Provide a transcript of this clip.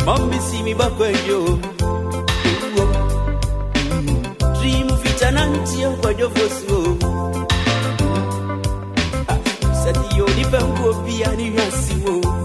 Mommy see me back when you dream of it and until what you was so. Said you only found go be an you.